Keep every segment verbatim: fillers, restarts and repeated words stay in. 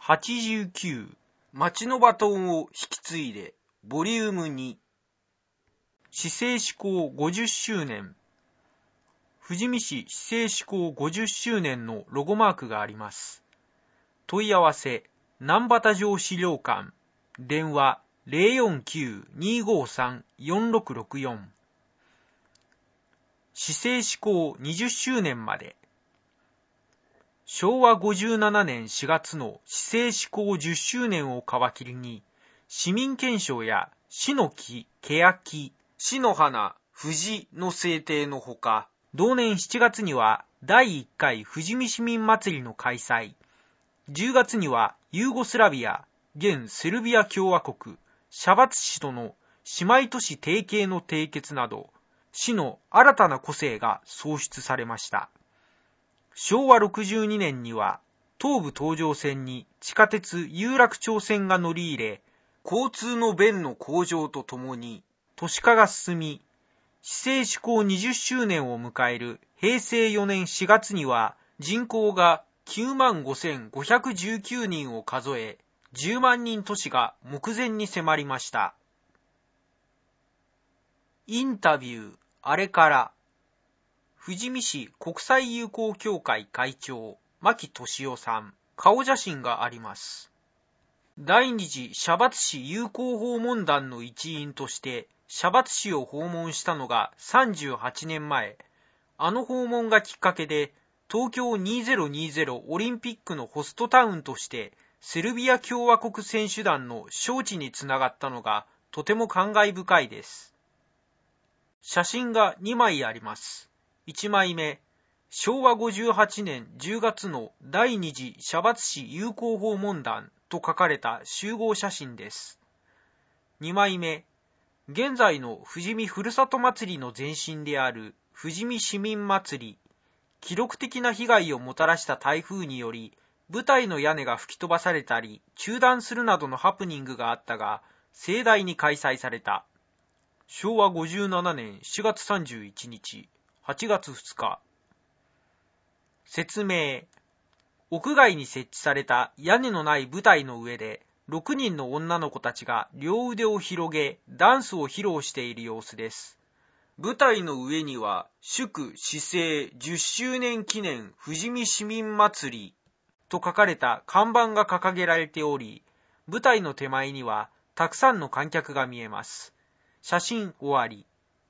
はちじゅうきゅう町のバトンを引き継いでボリュームに市政施行ごじゅっしゅうねん富士見市市政施行ごじゅっしゅうねんのロゴマークがあります。問い合わせ南畑城資料館電話 ゼロよんきゅう にーごーさん よんろくろくよん市政施行にじゅっしゅうねんまでしょうわごじゅうななねんしがつの市政施行じゅっしゅうねんを皮切りに市民憲章や市の木、欅、市の花、藤の制定のほか、同年しちがつにはだいいっかい富士見市民祭りの開催、じゅうがつにはユーゴスラビア、現セルビア共和国、シャバツ市との姉妹都市提携の締結など、市の新たな個性が創出されました。しょうわろくじゅうにねんには東武東上線に地下鉄有楽町線が乗り入れ、交通の便の向上とともに都市化が進み、市政施行にじゅっしゅうねんを迎えるへいせいよねんしがつには人口がきゅうまんごせんごひゃくじゅうきゅうにんを数え、じゅうまんにん都市が目前に迫りました。インタビューあれから富士見市国際友好協会会長牧俊夫さん、顔写真があります。第二次シャバツ市友好訪問団の一員としてシャバツ市を訪問したのがさんじゅうはちねんまえ。あの訪問がきっかけで東京にせんにじゅうオリンピックのホストタウンとしてセルビア共和国選手団の招致につながったのがとても感慨深いです。写真がにまいあります。いちまいめ、しょうわごじゅうはちねんじゅうがつの第二次シャバツ市友好訪問団と書かれた集合写真です。にまいめ、現在の富士見ふるさと祭りの前身である富士見市民祭り、記録的な被害をもたらした台風により、舞台の屋根が吹き飛ばされたり、中断するなどのハプニングがあったが、盛大に開催された。しょうわごじゅうななねんしがつさんじゅういちにち、はちがつふつか。説明。屋外に設置された屋根のない舞台の上で、ろくにんの女の子たちが両腕を広げ、ダンスを披露している様子です。舞台の上には、祝市政じゅっしゅうねん記念富士見市民祭りと書かれた看板が掲げられており、舞台の手前にはたくさんの観客が見えます。写真終わり。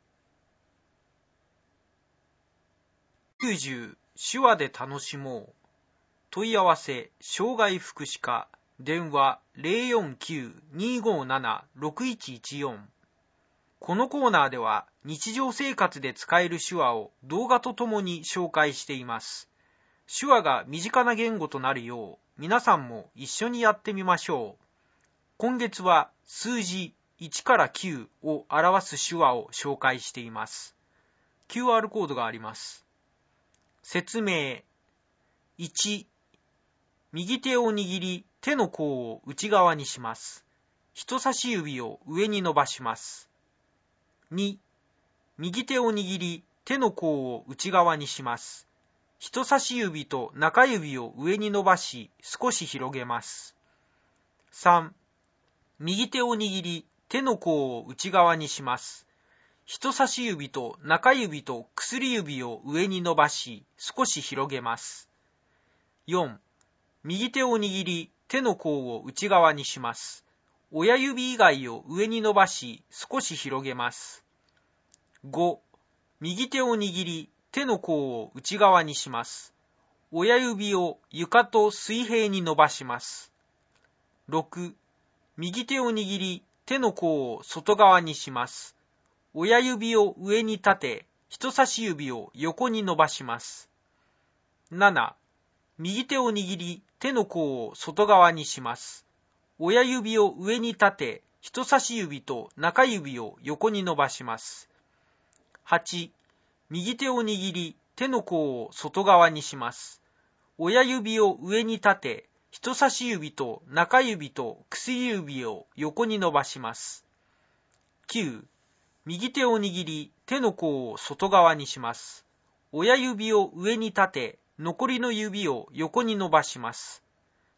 きゅうじゅう手話で楽しもう。問い合わせ障害福祉課電話 ゼロよんきゅう にーごーなな ろくいちいちよん。このコーナーでは日常生活で使える手話を動画とともに紹介しています。手話が身近な言語となるよう皆さんも一緒にやってみましょう。今月は数字いちからきゅうを表す手話を紹介しています。キューアール コードがあります。説明。いち、右手を握り手の甲を内側にします。人差し指を上に伸ばします。に、右手を握り手の甲を内側にします。人差し指と中指を上に伸ばし少し広げます。さん、右手を握り手の甲を内側にします。人差し指と中指と薬指を上に伸ばし少し広げます。よん、右手を握り手の甲を内側にします。親指以外を上に伸ばし少し広げます。ご、右手を握り手の甲を内側にします。親指を床と水平に伸ばします。ろく、右手を握り手の甲を外側にします。親指を上に立て、人差し指を横に伸ばします。なな、右手を握り手の甲を外側にします。親指を上に立て、人差し指と中指を横に伸ばします。はち、右手を握り手の甲を外側にします。親指を上に立て、人差し指と中指と薬指を横に伸ばします。きゅう、右手を握り手の甲を外側にします。親指を上に立て、残りの指を横に伸ばします。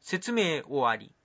説明終わり。